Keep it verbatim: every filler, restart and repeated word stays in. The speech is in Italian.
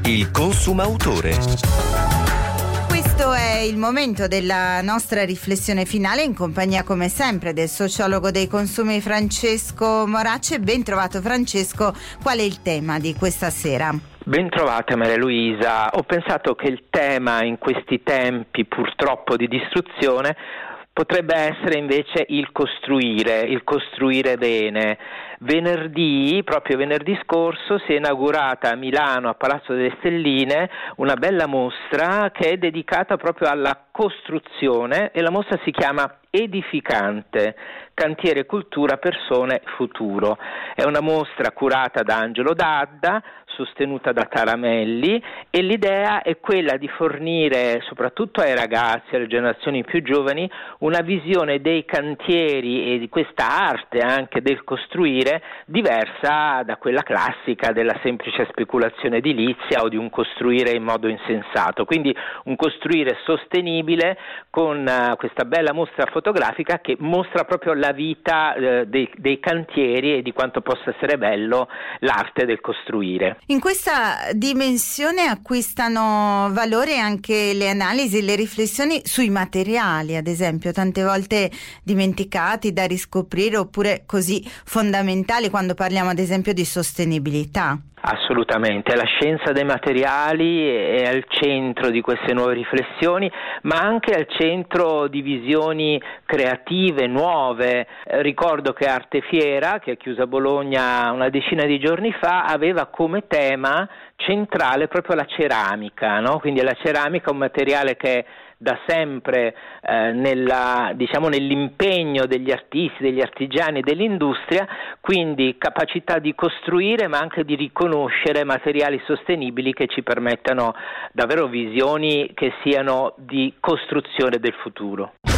Il consumautore. Questo è il momento della nostra riflessione finale in compagnia come sempre del sociologo dei consumi Francesco Moracci. Ben trovato Francesco, qual è il tema di questa sera? Ben trovata Maria Luisa, ho pensato che il tema in questi tempi purtroppo di distruzione potrebbe essere invece il costruire, il costruire bene. Venerdì, proprio venerdì scorso, si è inaugurata a Milano, a Palazzo delle Stelline, una bella mostra che è dedicata proprio alla costruzione e la mostra si chiama Edificante, cantiere, cultura, persone, futuro. È una mostra curata da Angelo D'Adda, sostenuta da Taramelli, e l'idea è quella di fornire soprattutto ai ragazzi, alle generazioni più giovani, una visione dei cantieri e di questa arte anche del costruire diversa da quella classica della semplice speculazione edilizia o di un costruire in modo insensato. Quindi un costruire sostenibile con uh, questa bella mostra fotografica che mostra proprio la vita uh, dei, dei cantieri e di quanto possa essere bello l'arte del costruire. In questa dimensione acquistano valore anche le analisi, le riflessioni sui materiali, ad esempio, tante volte dimenticati da riscoprire oppure così fondamentali quando parliamo ad esempio di sostenibilità. Assolutamente, la scienza dei materiali è al centro di queste nuove riflessioni, ma anche al centro di visioni creative, nuove. Eh, ricordo che Arte Fiera, che è chiusa a Bologna una decina di giorni fa, aveva come tema centrale proprio la ceramica, no? Quindi la ceramica è un materiale che da sempre eh, nella, diciamo, nell'impegno degli artisti, degli artigiani, dell'industria, quindi capacità di costruire ma anche di riconoscere materiali sostenibili che ci permettano davvero visioni che siano di costruzione del futuro.